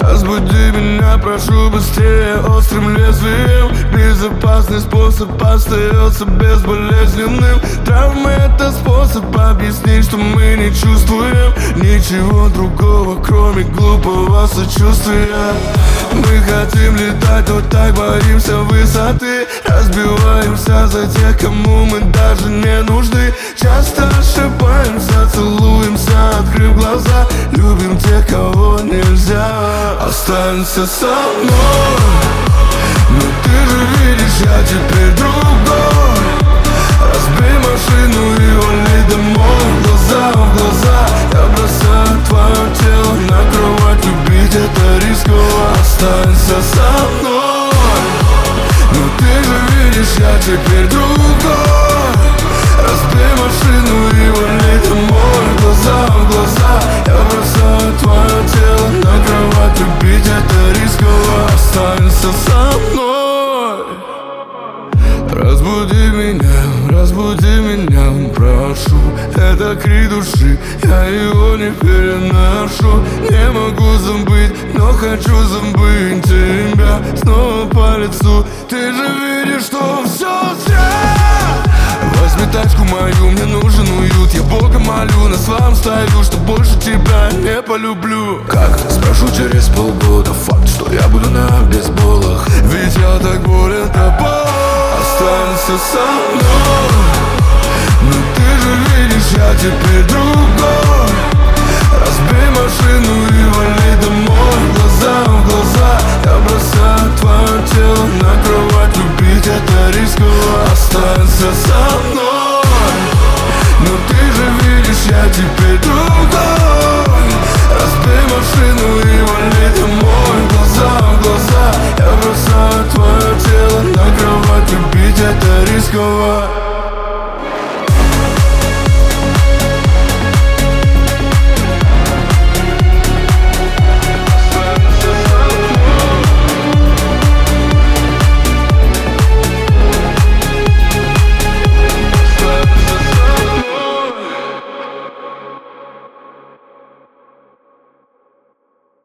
Разбуди меня, прошу, быстрее, острым лезвием. Безопасный способ остается безболезненным. Травмы — это способ объяснить, что мы не чувствуем ничего другого, кроме глупого сочувствия. Мы хотим летать, но так боимся высоты. Разбиваемся за тех, кому мы даже не нужны. Часто ошибаемся, целуемся, открыв глаза. Любим тех, кого нельзя. Останься со мной, но ты же видишь, я теперь другой. Разбей машину и вали домой. Глаза в глаза, я бросаю твое тело на кровать. Любить — это рисково. Останься со мной, но ты же видишь, я теперь другой. Разбей машину и вали домой. Глаза в глаза, я бросаю твое тело на кровать. Любить — это рисково. Останься со мной. Разбуди меня, прошу. Это крик души, я его не переношу. Не могу забыть, но хочу забыть тебя снова по лицу. Ты же видишь, что все зря. Возьми тачку мою, мне нужен уют. Я Бога молю, на своем стою, что больше тебя не полюблю. Как? Спрошу через полгода. Факт, что я буду на бейсболах. Ведь я так болен тобой. Останься со мной, но ты же видишь, я теперь другой. Разбей машину и вали домой. Глаза в глаза, я бросаю твое тело на кровать. Любить — это рисково. Останься со мной, но ты же видишь, я теперь другой. Разбей машину и вали домой. Глаза в глаза, я бросаю твое тело на кровать. Любить — это рисково.